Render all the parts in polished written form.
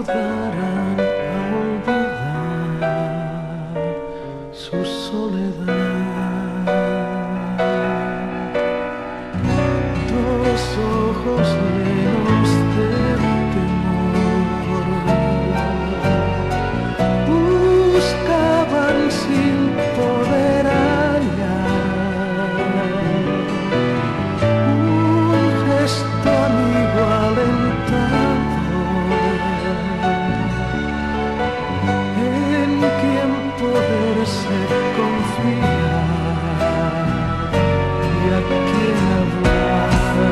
ayudarán a olvidar su soledad. Dos ojos llenos de temor buscaban sin poder hallar un gesto amigo alentador en quien poderse confiar y a quien hablar.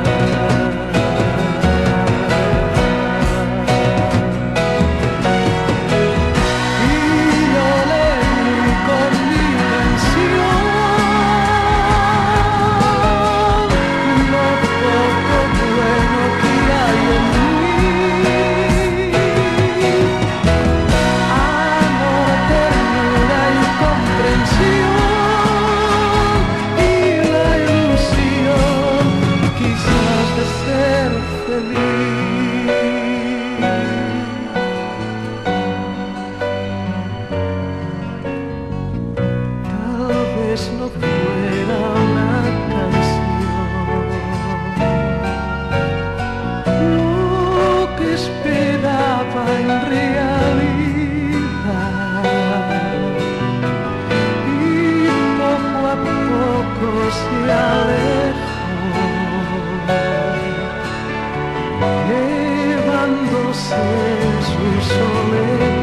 No fuera una canción lo que esperaba en realidad, y poco a poco se alejó, llevándose su soledad.